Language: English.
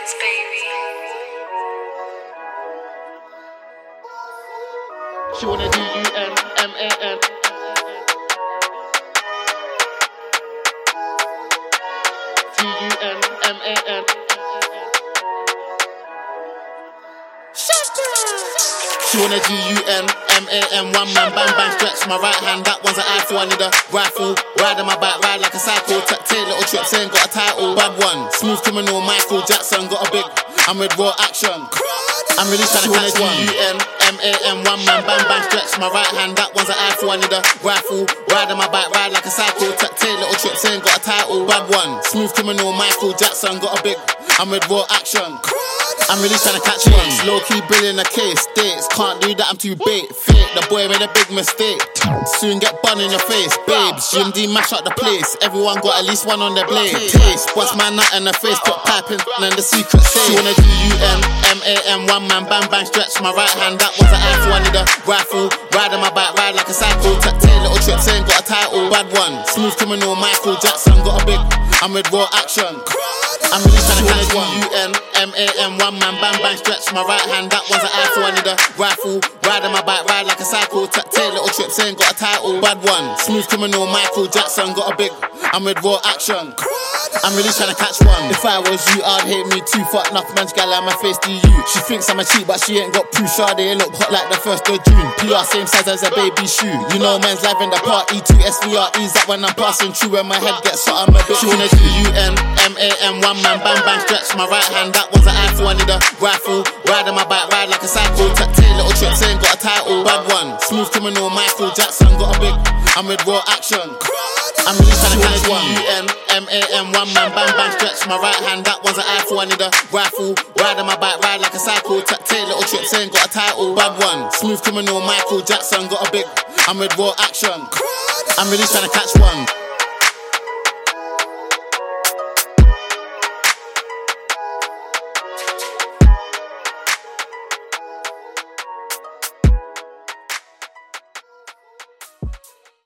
Records, baby. She wanna D-U-N-M-A-N. D-U-N-M-A-N. She wanna G-U-N-M-A-N. One man, bang, bang, stretch my right hand. That one's an eyeful, I need a rifle. Ride on my back, ride like a cycle. Take little trips, ain't got a title. Bad one, smooth criminal, Michael Jackson. Got a big, I'm with raw action. I'm really trying to catch one. G-U-N-M-A-N. One man, bang, bang, stretch my right hand. That one's an eyeful, I need a rifle. Ride on my back, ride like a cycle. Take little trips, ain't got a title. Bad one, smooth criminal, Michael Jackson. Got a big, I'm with raw action. I'm really trying to catch one. Low key billing a case. Dates, can't do that, I'm too bait. Fake, the boy made a big mistake. Soon get bun in your face. Babes, GMD mash up the place. Everyone got at least one on their blade. Taste, bust my nut in the face. Put piping and the secret safe. She wanna G-U-N-M-A-N. One man, bang, bang, stretch my right hand. That one's an eyeful, I need a rifle. Ride on my back, ride like a cycle. Take little trips, ain't got a title. Bad one, smooth criminal, Michael Jackson. Got a big, I'm with raw action. I'm really trying to catch one. U-N-M-A-N. One man, bang, bang, stretch my right hand. That one's an eyeful, I need a rifle. Ride on my back, ride like a cycle. Take little trips, ain't got a title. Bad one, smooth criminal, Michael Jackson. Got a big, I'm with raw action. I'm really trying to catch one. If I was you, I'd hate me too. Fuck enough man's gal like my face to you. She thinks I'm a cheat, but she ain't got proof. They look hot like the 1st of June. PR same size as a baby shoe. You know man's live in the party. 2 SVREs that when I'm passing through. When my head gets hot, I'm a bit. She wanna G-U-N-M-A-N. One man, bang, bang, stretch my right hand. That one's an eyeful, I need a rifle. Ride on my back, ride like a cycle. Take little trips, ain't got a title. Bad one, smooth criminal, Michael Jackson. Got a big, I'm with raw action. I'm really trying to catch one. U-N-M-A-N. One man, bang, bang, stretch my right hand. That one's an eyeful, I need a rifle. Ride on my back, ride like a cycle. Take little trips, ain't got a title. Bad one, smooth criminal, Michael Jackson. Got a big, I'm with raw action. I'm really trying to catch one.